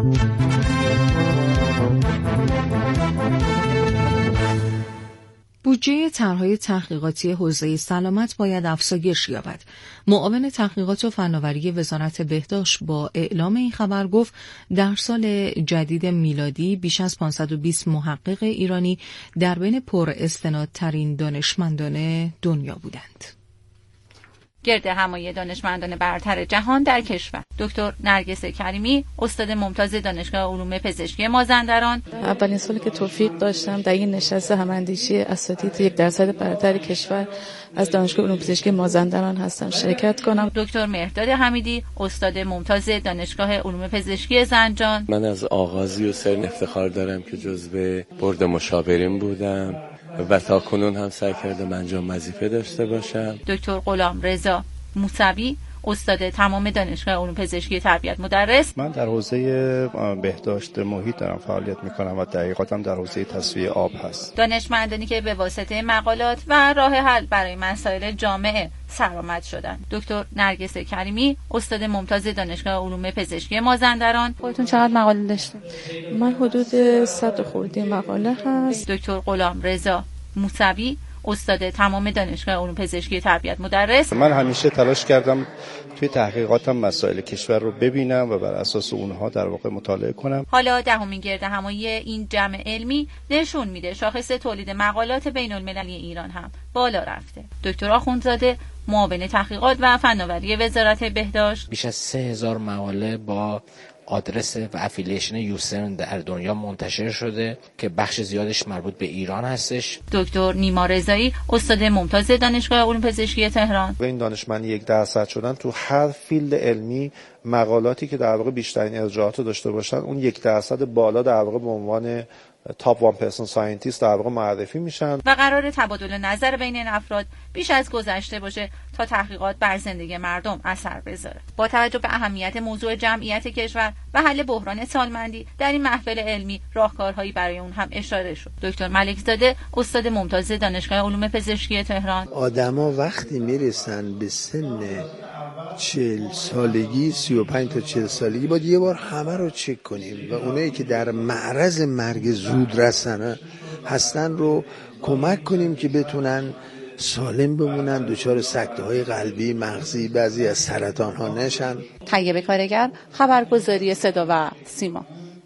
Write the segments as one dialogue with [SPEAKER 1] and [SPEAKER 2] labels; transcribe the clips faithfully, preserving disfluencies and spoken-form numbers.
[SPEAKER 1] بودجه طرح‌های تحقیقاتی حوزه سلامت باید افزایش یابد. معاون تحقیقات و فناوری وزارت بهداشت با اعلام این خبر گفت در سال جدید میلادی بیش از پانصد و بیست محقق ایرانی در بین پر استنادترین دانشمندان دنیا بودند.
[SPEAKER 2] گرد همایی دانشمندان برتر جهان در کشور. دکتر نرگس کریمی، استاد ممتاز دانشگاه علوم پزشکی مازندران:
[SPEAKER 3] اولین سالی که توفیق داشتم در این نشست هم‌اندیشی اساتید یک درصد برتر کشور از دانشگاه علوم پزشکی مازندران هستم شرکت کنم.
[SPEAKER 2] دکتر مهرداد حمیدی، استاد ممتاز دانشگاه علوم پزشکی زنجان:
[SPEAKER 4] من از آغاز یوسرن افتخار دارم که جزو بورد مشاورین بودم و تا کنون هم سعی کردم انجام وظیفه داشته باشم.
[SPEAKER 2] دکتر غلامرضا موسوی، استاد تمام دانشگاه علوم پزشکی تربیت مدرس:
[SPEAKER 5] من در حوزه بهداشت محیط دارم فعالیت میکنم و تحقیقاتم در حوزه تصفیه آب هست.
[SPEAKER 2] دانشمندانی که به واسطه مقالات و راه حل برای مسائل جامعه سرآمد شدند. دکتر نرگس کریمی، استاد ممتاز دانشگاه علوم پزشکی مازندران:
[SPEAKER 3] خودتون چقدر مقاله داشتید؟ من حدود صد خورده مقاله هست.
[SPEAKER 2] دکتر غلامرضا موسوی، استاد تمام دانشگاه علوم پزشکی تربیت مدرس:
[SPEAKER 5] من همیشه تلاش کردم توی تحقیقاتم مسائل کشور رو ببینم و بر اساس اونها در واقع مطالعه کنم.
[SPEAKER 2] حالا دهمین گرد همایی این جمع علمی نشون میده شاخص تولید مقالات بین المللی ایران هم بالا رفته. دکتر آخوندزاده، معاون تحقیقات و فناوری وزارت بهداشت:
[SPEAKER 6] بیش از سه هزار مقاله با آدرس و افیلیشن یوسرن در دنیا منتشر شده که بخش زیادش مربوط به ایران هستش.
[SPEAKER 2] دکتر نیما رضایی، استاد ممتاز دانشگاه علوم پزشکی تهران:
[SPEAKER 5] و این دانشمند یک درصد شدن تو هر فیلد علمی مقالاتی که در واقع بیشترین ارجاعات داشته باشن اون یک درصد بالا در واقع به عنوان تاپ وان پرسن ساینتیست در واقع معرفی میشن
[SPEAKER 2] و قرار تبادل نظر بین این افراد بیش از گذشته باشه تا تحقیقات بر زندگی مردم اثر بذاره. با توجه به اهمیت موضوع جمعیت کشور و حل بحران سالمندی در این محفل علمی راهکارهایی برای اون هم اشاره شد. دکتر ملکزاده، استاد ممتاز دانشگاه علوم پزشکی تهران:
[SPEAKER 7] آدما وقتی میرسن به سن چهل سالگی، سی و پنج تا چهل سالگی باید یه بار همه رو چک کنیم و اونایی که در معرض مرگ زود رسن هستن رو کمک کنیم که بتونن سالم بمونن، دچار سکته‌های قلبی، مغزی، بعضی از سرطان ها نشن.
[SPEAKER 3] طیب کارگر، خبرگزاری صدا و سیما.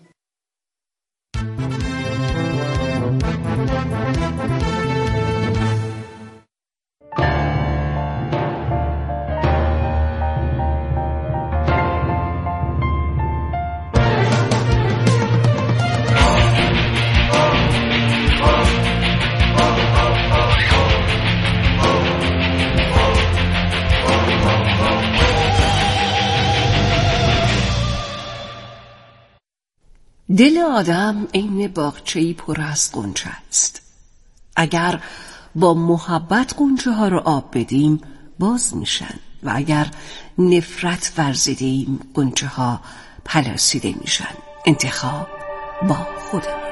[SPEAKER 8] دل آدم عین باغچه‌ای پر از غنچه است. اگر با محبت غنچه ها رو آب بدیم باز میشن و اگر نفرت ورزیدیم غنچه ها پلاسیده میشن. انتخاب با خودمونه.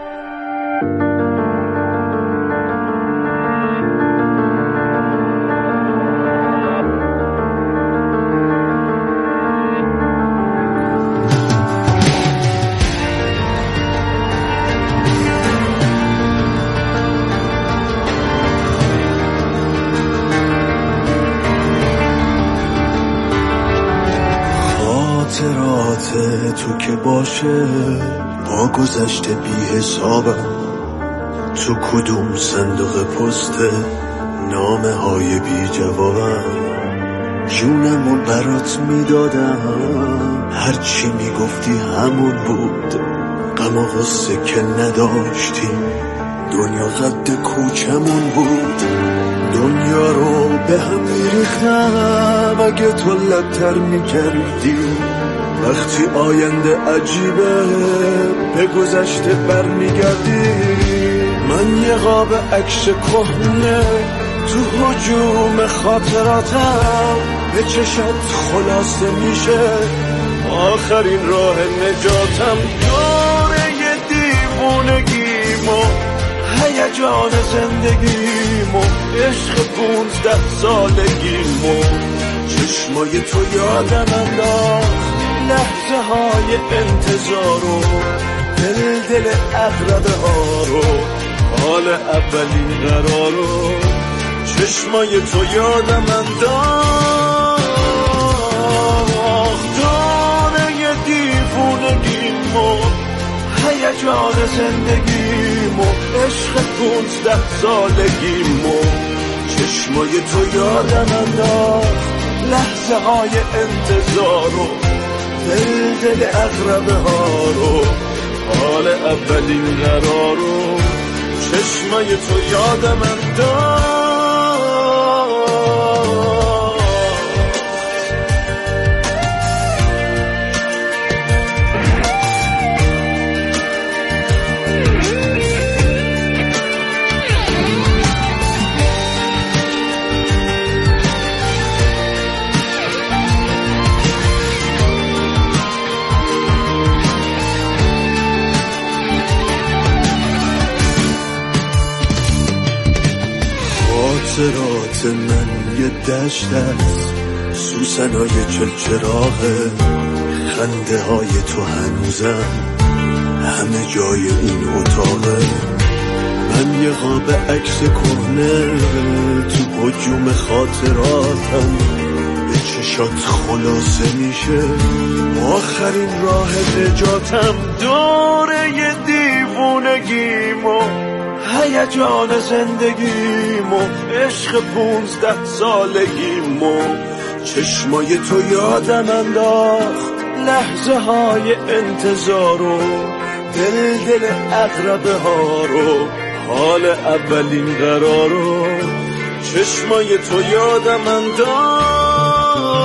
[SPEAKER 9] تو که باشه با گذشته بی حسابم، تو کدوم صندوق پسته نامه های بی جوابم، جونمو برات میدادم هرچی میگفتی همون بود، غم و غصه که نداشتی دنیا قد کوچمون بود، دنیا رو به هم میریختم اگه تو لبتر میکردی، وقتی آینده عجیبه به گذشته برمیگردی، من یه قاب عکس کهنه تو هجوم خاطراتم، به چشت خلاصه میشه آخرین راه نجاتم، دوره دیوونگیمو هیجان زندگیمو عشق پونزده سالگیمو چشمای تو یادم انداخت، لحظه های انتظار و دل دل اقربه ها رو، حال اولین قرار رو، چشمای تو یادم انداخت. دانه دیوونگیمو، هیجان زندگیمو، عشق پونزده سالگیمو، چشمای تو یادم انداخت. لحظه های انتظار و دل دل اقربه ها رو، حال اولین قرار رو، چشمای تو یادم انداخت. خاطرات من یه دشت است، سوسنای چلچراغه، خنده های تو هنوزم همه جای این اتاقه. من یه قاب عکس کهنه تو هجوم خاطراتم، به چشات خلاصه میشه آخرین راه نجاتم. دوره یه دیوونگیمو، هیجان زندگیمو، عشق پونزده سالگیمو، چشمای تو یادم انداخت. لحظه های انتظار و دل دل اقربه ها رو، حال اولین قرار رو، چشمای تو یادم انداخت.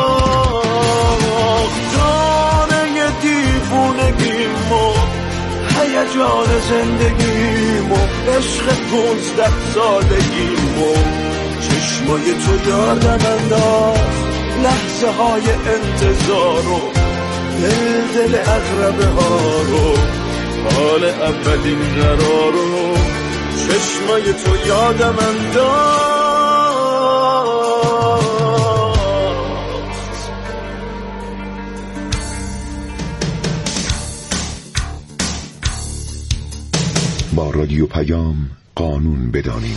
[SPEAKER 9] دانه دیوونگیمو، هیجان زندگیمو، عشق پونزده سالگیمو، چشمای تو یادم انداخت. لحظه های انتظار و دل دل اقربه ها رو، حال اولین قرار رو، چشمای تو یادم انداخت.
[SPEAKER 10] با رادیو پیام قانون بدانیم.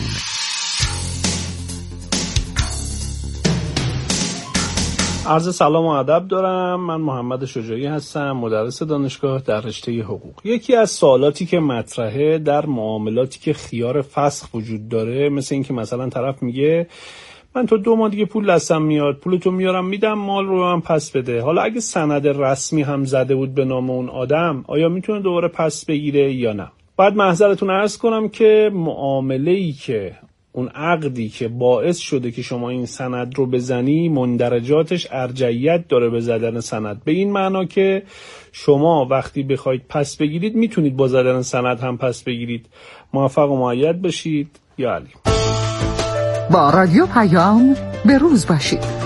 [SPEAKER 11] عرض سلام و ادب دارم. من محمد شجاعی هستم، مدرس دانشگاه در رشته حقوق. یکی از سوالاتی که مطرحه در معاملاتی که خیار فسخ وجود داره، مثل این که مثلا طرف میگه من تو دو ماه دیگه پول دستم میاد، پولتو میارم میدم، مال رو هم پس بده. حالا اگه سند رسمی هم زده بود به نام اون آدم، آیا میتونه دوباره پس بگیره یا نه؟ بعد محضرتون عرض کنم که معامله‌ای که اون عقدی که باعث شده که شما این سند رو بزنی، مندرجاتش ارجحیت داره به زدن سند، به این معنا که شما وقتی بخواید پس بگیرید میتونید با زدن سند هم پس بگیرید. موفق و مؤید باشید. یا علی.
[SPEAKER 12] با رادیو پیام به روز باشید.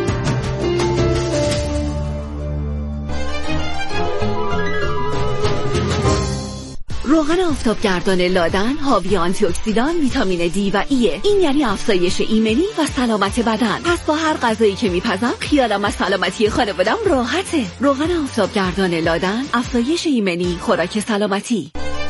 [SPEAKER 13] روغن آفتابگردان لادن حاوی آنتی اکسیدان، ویتامین دی و ایه. این یعنی افزایش ایمنی و سلامت بدن. پس با هر غذایی که میپزم خیالم از سلامتی خانوادم راحته. روغن آفتابگردان لادن، افزایش ایمنی، خوراک سلامتی.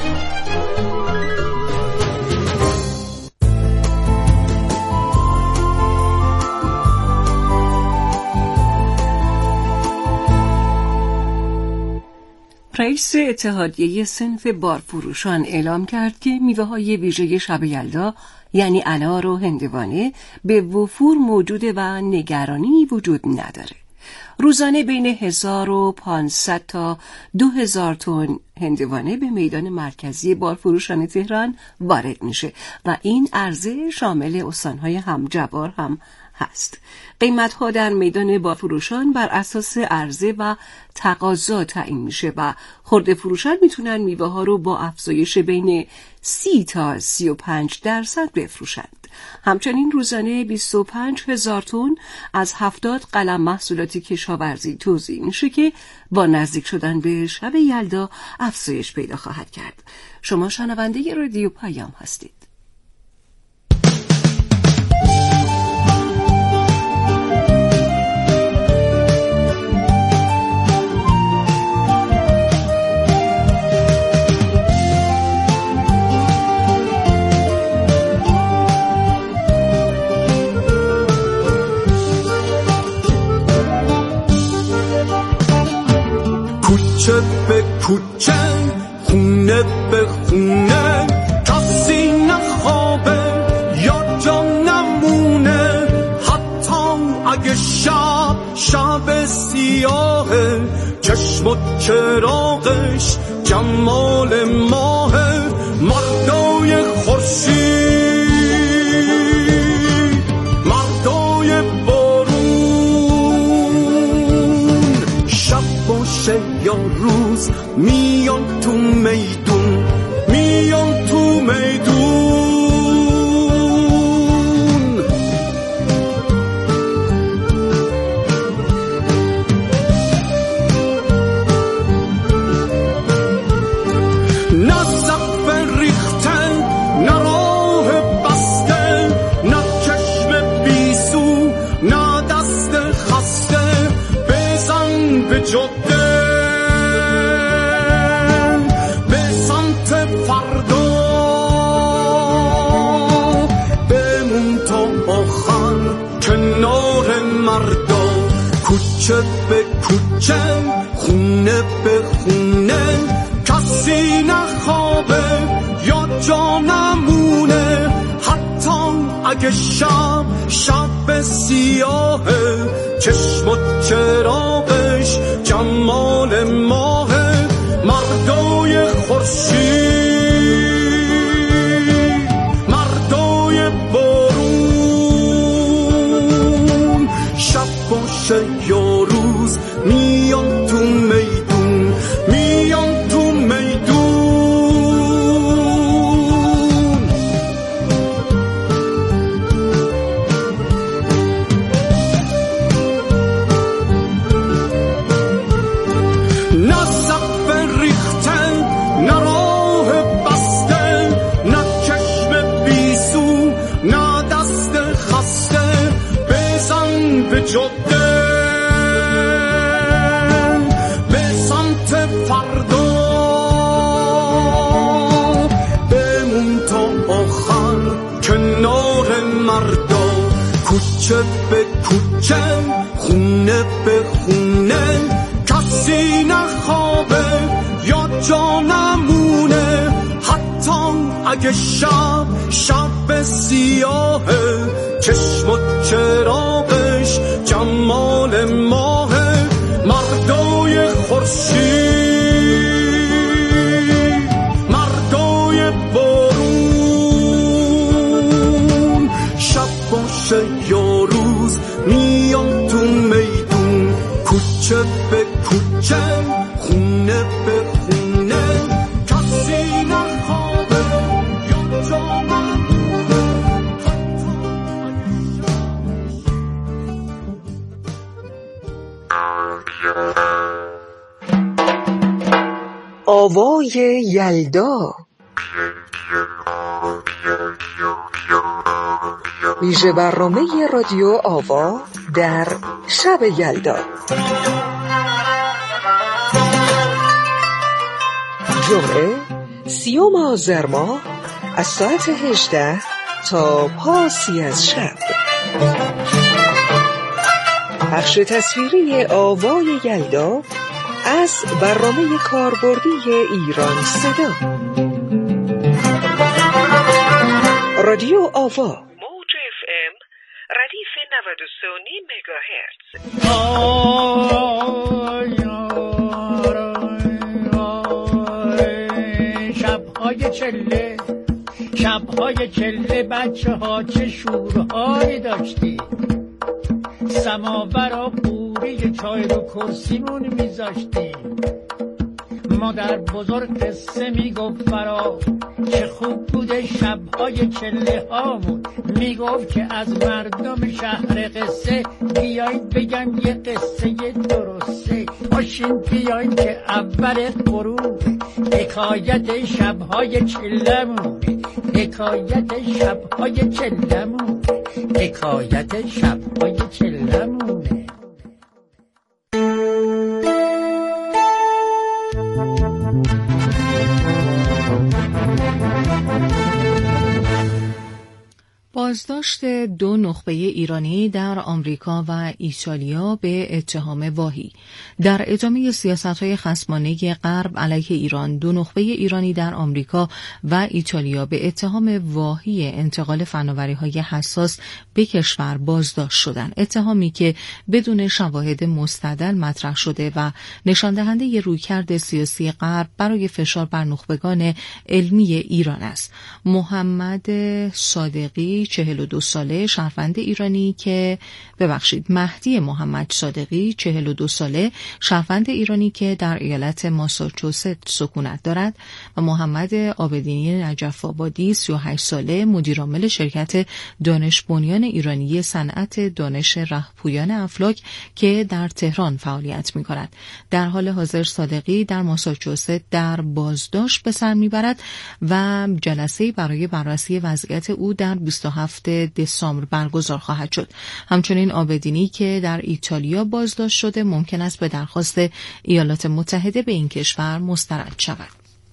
[SPEAKER 8] رئیس اتحادیه صنف بارفروشان اعلام کرد که میوه‌های ویژه شب یلدا یعنی انار و هندوانه به وفور موجوده و نگرانی وجود نداره. روزانه بین هزار و پانصد تا دو هزار تن هندوانه به میدان مرکزی بارفروشان تهران وارد میشه و این عرضه شامل استانهای همجبار هم هست. قیمت‌ها در میدان بارفروشان بر اساس عرضه و تقاضا تعیین میشه و خرده فروشان میتونن میوه ها رو با افزایش بین سی تا سی و پنج درصد بفروشند. همچنین روزانه بیست و پنج هزار تن از هفتاد قلم محصولات کشاورزی توزیع میشه که با نزدیک شدن به شب یلدا افزایش پیدا خواهد کرد. شما شنونده رادیو پیام هستید.
[SPEAKER 9] کوچه خونه به خونه کسی نخوابه یا جا نمونه حتی اگه شب شب سیاهه چشم و چراغش جمال ماهه مردای خورشید مردای بارون شب باشه یا روز میان تو میدون میان تو میدون نه سقف ریخته نه راه بسته نه چشم بیسو نه دست خسته بزن به جاده به سمت فردا بمون تا آخر کنار مردا کوچه به کوچه خونه به خونه کسی نخوابه یا جا نمونه حتی اگه شب شب سیاهه چشم و چراغش جمال ماهه مردای خورشید مردای بارون شب باشه یا روز میان تو میدون میان تو میدون نه سقف ریخته نه راه بسته نه چشم بیسو نه دست خسته بزن به جاده به سمت فردا بمون تا آخر کنار مردا کوچه به کوچه خونه به خونه کسی نخوابه یا جا نمونه حتی اگه شب شب سیاهه چشم و چراغش جمال ماهه مردای خورشید مردای بارون شب باشه یا روز میان تو میدون کوچه به کوچه خونه به خونه کسی نخوابه یا جا نمونه
[SPEAKER 12] آوای یلدا ویژه برنامه رادیو آوا در شب یلدا جمعه سیوم آذر ماه از ساعت هجده تا پاسی از شب پخش تصویری آوای یلدا از برنامه کاربردی ایران صدا رادیو آوا موج اف ام ردیف نود و سه و نیم مگاهرتز.
[SPEAKER 14] شب‌های چله شب‌های چله بچه ها چه شورهایی داشتی سماور و قوری چای رو کرسیمون میذاشتی مادر بزرگ قصه میگفت فرا چه خوب بوده شب‌های چله هامون میگفت که از مردم شهر قصه بیاین بگم یه قصه درسته باشین بیاین که اول غروب حکایت شب‌های چلمونه حکایت شب‌های چلمونه حکایت شب‌های چلمونه
[SPEAKER 1] با بازداشت دو نخبه ایرانی در آمریکا و ایتالیا به اتهام واهی. در ادامه سیاست‌های خصمانه غرب علیه ایران، دو نخبه ایرانی در آمریکا و ایتالیا به اتهام واهی انتقال فناوری‌های حساس به کشور بازداشت شدند. اتهامی که بدون شواهد مستدل مطرح شده و نشان دهنده رویکرد سیاسی غرب برای فشار بر نخبگان علمی ایران است. محمد صادقی چهل و دو ساله شهروند ایرانی که ببخشید مهدی محمد صادقی چهل و دو ساله شهروند ایرانی که در ایالت ماساچوست سکونت دارد و محمد عابدینی نجف آبادی سی و هشت ساله مدیرعامل شرکت دانش بنیان ایرانی صنعت دانش رهپویان افلاک که در تهران فعالیت می‌کند. در حال حاضر صادقی در ماساچوست در بازداشت به سر می‌برد و جلسه برای بررسی وضعیت او در بیست و هفتم دسامبر برگزار خواهد شد. همچنین عابدینی که در ایتالیا بازداشت شده ممکن است به درخواست ایالات متحده به این کشور مسترد شود.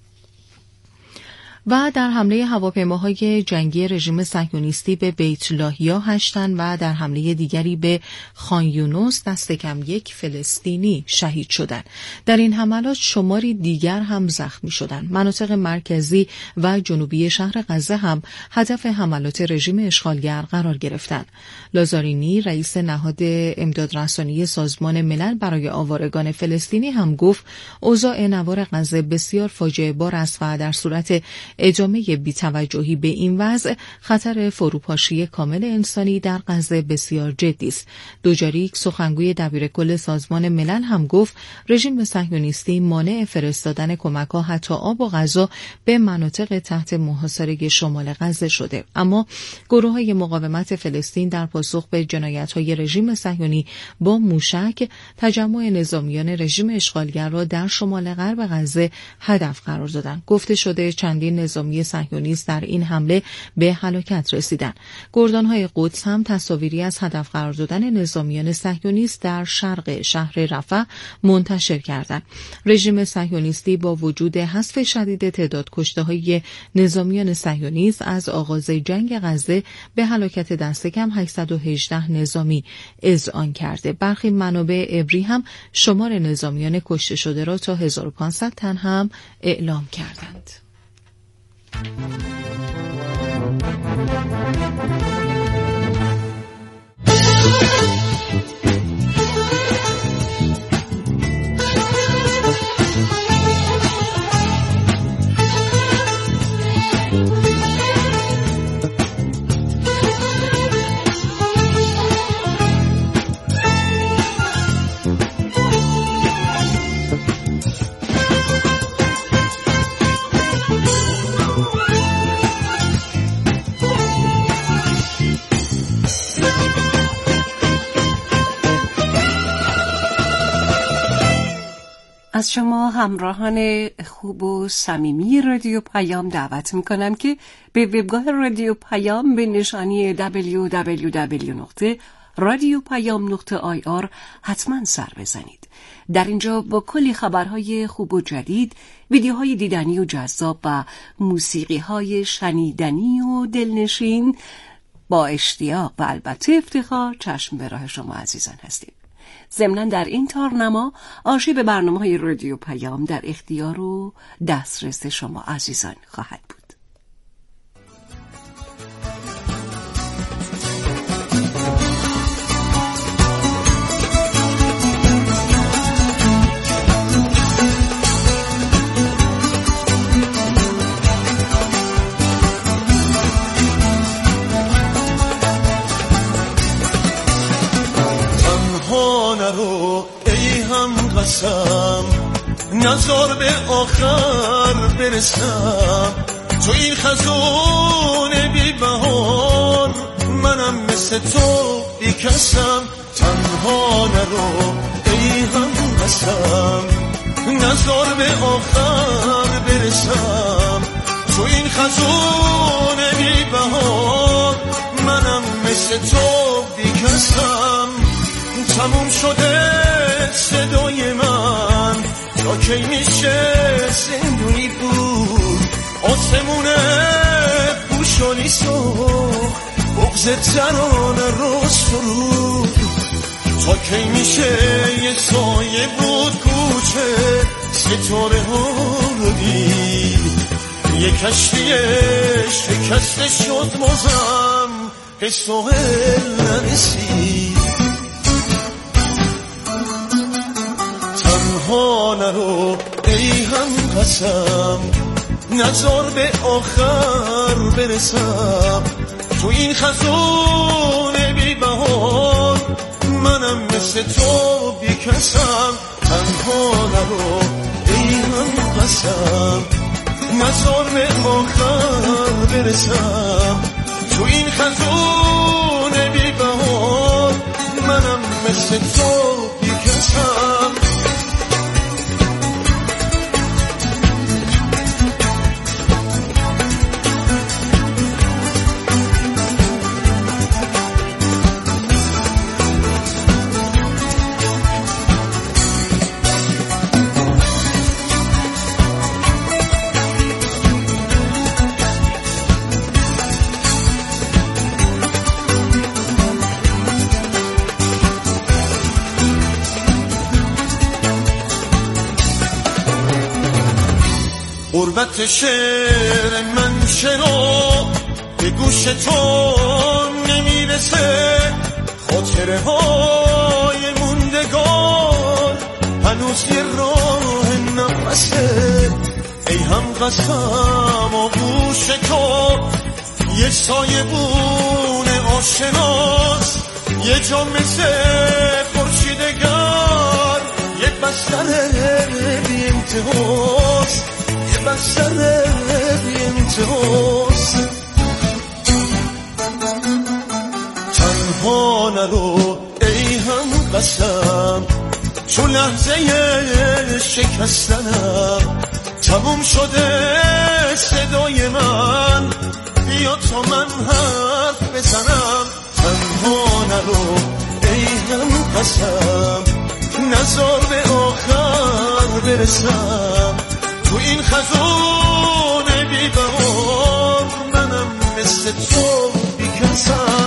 [SPEAKER 1] و در حمله هواپیماهای جنگی رژیم صهیونیستی به بیت لاهیا هشتن و در حمله دیگری به خان یونس دست کم یک فلسطینی شهید شدند. در این حملات شماری دیگر هم زخمی شدند. مناطق مرکزی و جنوبی شهر غزه هم هدف حملات رژیم اشغالگر قرار گرفتند. لازارینی رئیس نهاد امدادرسانی سازمان ملل برای آوارگان فلسطینی هم گفت اوضاع نوار غزه بسیار فاجعه بار است و در صورت ادامه بی‌توجهی به این وضع خطر فروپاشی کامل انسانی در غزه بسیار جدی است. دوجاریک سخنگوی دبیرکل سازمان ملل هم گفت رژیم صهیونیستی مانع فرستادن کمک‌ها حتی آب و غذا به مناطق تحت محاصره شمال غزه شده. اما گروه‌های مقاومت فلسطین در پاسخ به جنایت‌های رژیم صهیونی با موشک تجمع نظامیان رژیم اشغالگر را در شمال غرب غزه هدف قرار دادند. گفته شده چندین نظامی صهیونیست در این حمله به هلاکت رسیدند. گردان‌های قدس هم تصاویری از هدف قرار دادن نظامیان صهیونیست در شرق شهر رفح منتشر کردند. رژیم صهیونیستی با وجود حذف شدید تعداد کشته‌های نظامیان صهیونیست از آغاز جنگ غزه به هلاکت دست کم هشتصد و هجده نظامی اذعان کرده. برخی منابع عبری هم شمار نظامیان کشته شده را تا هزار و پانصد تن هم اعلام کردند.
[SPEAKER 8] از شما همراهان خوب و صمیمی رادیو پیام دعوت میکنم که به وبگاه رادیو پیام به نشانی دبلیو دبلیو دبلیو نقطه رادیو پیام نقطه آی آر حتما سر بزنید. در اینجا با کلی خبرهای خوب و جدید، ویدیوهای دیدنی و جذاب و موسیقیهای شنیدنی و دلنشین با اشتیاق و البته افتخار چشم به راه شما عزیزان هستیم. ضمناً در این تارنما آرشیو برنامه‌های رادیو پیام در اختیار و دسترس شما عزیزان خواهد بود.
[SPEAKER 15] نرو ای هم قسم نزار به آخر برسم، تو این خزون بی بهار منم مثل تو بی کسم. تنها نرو ای هم قسم نزار به آخر برسم، تو این خزون بی بهار منم مثل تو بی کسم. تموم شده صدای من تا کی میشه زندونی بود، آسمونه پوشانی سخ ز ترانه رو سرود. تا کی میشه یه سایه بود کوچه ستاره ها رو دید، یه کشتی شکسته شد بازم به ساحل نرسید. تنها نرو ای هم قسم، نذار به آخر برسم. تو این خزون بی بهار منم مثل تو بی کسم. تنها نرو ای هم قسم، نذار به آخر برسم. تو این خزون بی بهار منم مثل تو بی کسم. غربت شعر من چرا به گوش تو نمیرسه؟ خاطره های موندگار هنوز یه راه نفسه. ای هم قسم آغوش تو یه سایه بونه آشناس، یه جا مثل خورشیدگر، یه بستر بی انتهاست، بستر بی انتهاست. تنها نرو ای هم قسم، چون لحظه شکستنم تموم شده صدای من، بیا تا من حرف بزنم. تنها نرو ای هم قسم، نذار به آخر برسم. تو این خزون بی بهار منم مثل تو بی کسم.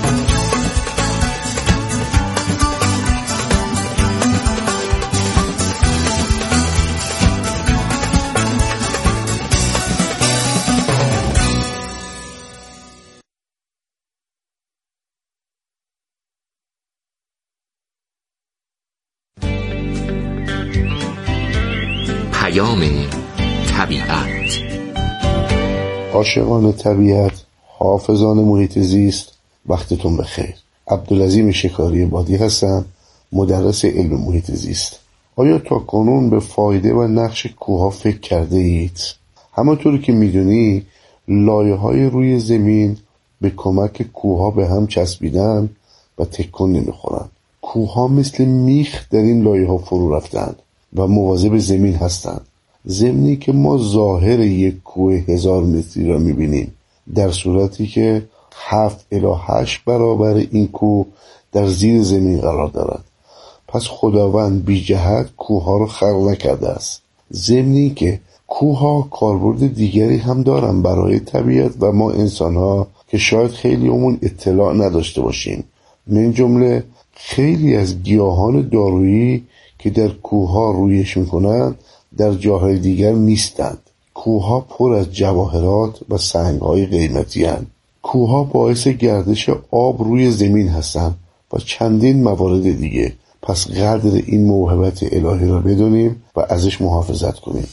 [SPEAKER 16] طبیعت.
[SPEAKER 17] عاشقان طبیعت، حافظان محیط زیست، وقتتون بخیر. عبدالعظیم شکاری بادی هستم، مدرس علم محیط زیست. آیا تا کنون به فایده و نقش کوه‌ها فکر کرده اید؟ همانطوری که میدونی لایه‌های روی زمین به کمک کوه‌ها به هم چسبیدن و تکون نمیخورن. کوه‌ها مثل میخ در این لایه‌ها فرو رفتن و مواظب زمین هستند. زمینی که ما ظاهر یک کوه هزار متری را میبینیم، در صورتی که هفت الی هشت برابر این کوه در زیر زمین قرار دارد. پس خداوند بی جهت کوه ها را خلق نکرده است. زمینی که کوه ها کاربرد دیگری هم دارن برای طبیعت و ما انسان ها که شاید خیلی همون اطلاع نداشته باشیم. من جمله خیلی از گیاهان دارویی که در کوه ها رویش میکنند در جاهای دیگر نیستند. کوه‌ها پر از جواهرات و سنگ‌های قیمتی هستند. کوه‌ها باعث گردش آب روی زمین هستند و چندین موارد دیگه. پس قدر این موهبت الهی را بدونیم و ازش محافظت کنیم.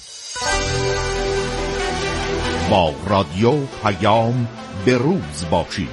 [SPEAKER 16] با رادیو پیام به روز باشید.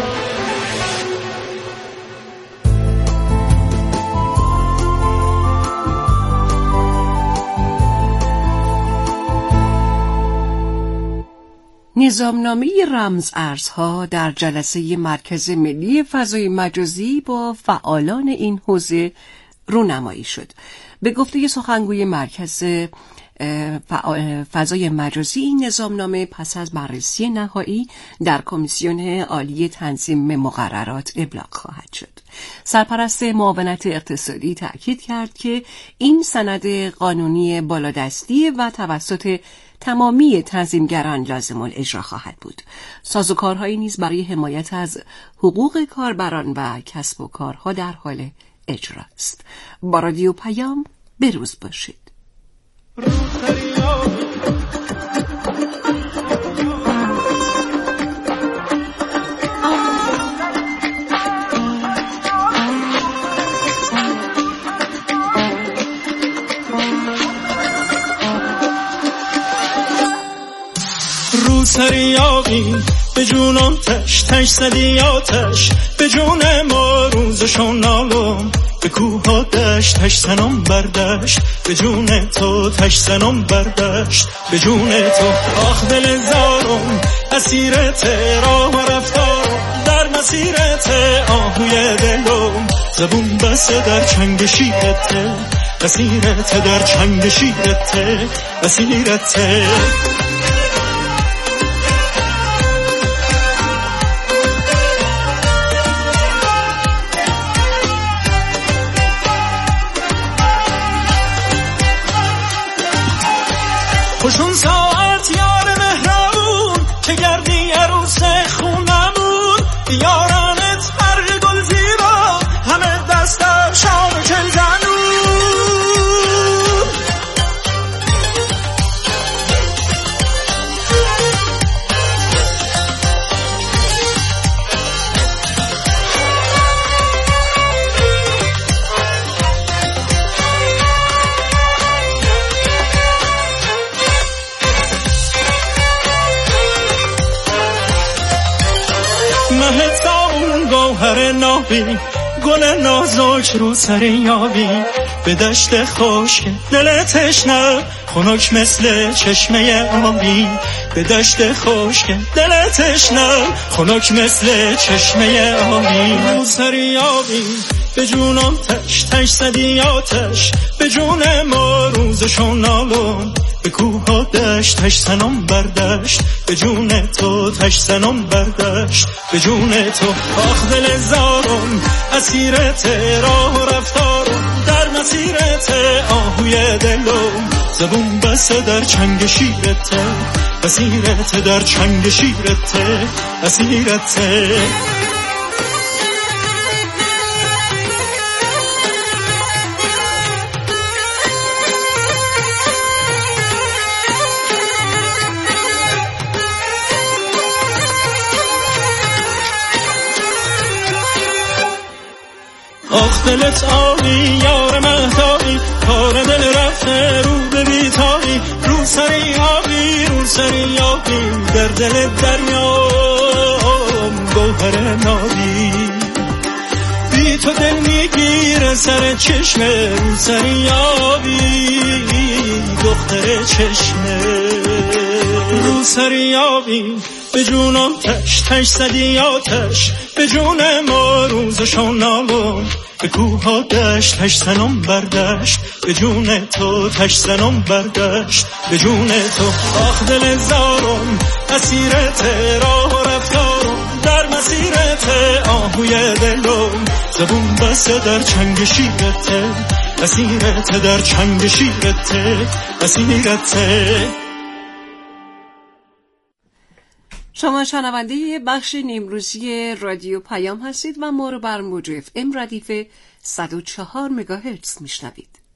[SPEAKER 8] نظامنامه رمز ارزها در جلسه مرکز ملی فضای مجازی با فعالان این حوزه رونمایی شد. به گفته سخنگوی مرکز فضای مجازی این نظامنامه پس از بررسی نهایی در کمیسیون عالی تنظیم مقررات ابلاغ خواهد شد. سرپرست معاونت اقتصادی تأکید کرد که این سند قانونی بالادستی و توسط تمامی تنظیمگران لازم الاجرا خواهد بود. سازوکارهایی نیز برای حمایت از حقوق کاربران و کسب و کارها در حال اجراست. با رادیو پیام بروز باشید.
[SPEAKER 9] سری آبی به جونم تش تش زدی آتش به جون ما روزشون نالم به کوه ها دشت تش زنم بردشت به جون تو تش زنم بردشت به جون تو آخ دل زارم اسیرت راه و رفتارم در مسیرت آهوی دلم زبون بسته در چنگ شیرت اسیرت در چنگ شیرت اسیرت خوشون ساعت یار مهربون که گردی عروس خونمون یارانت هر گل زیبا همه دست در شام چل زنون گوهر نابی گل نازک رو سر یابی به دشت خشک دل تشنه خنک مثل چشمه آبی به دشت خشک دل تشنه خنک مثل چشمه آبی رو سر یابی به جونم تش تش زدی آتش به جون ما روزشون نالم به کوه ها دشت تش زنم بردشت به جون تو تش زنم بردشت به جون تو آخ دل زارم اسیرت راه و رفتارم در مسیرت آهوی دلم زبون بسته در چنگ شیرت اسیرت در چنگ شیرت اسیرت آخ دلت آبی یار مهتابی کار دل رفته رو به بیتابی رو سری آبی رو سری آبی در دل دریام گوهر نابی بی تو دل میگیره سر چشمه رو سری آبی دختر چشمه رو سری آبی به جونم تش تش زدی آتش به جون ما روزشون نالم به کوه ها دشت تش زنم بردشت به جون تو تش زنم بردشت به جون تو آخ دل زارم اسیرت راه و رفتارم در مسیرت آهوی دلم زبون بسته در چنگ شیرت اسیرت در چنگ شیرت اسیرت.
[SPEAKER 8] شما شنونده بخش نیمروزی رادیو پیام هستید و ما رو بر موج اف ام ردیف صد و چهار مگاهرتز میشنوید.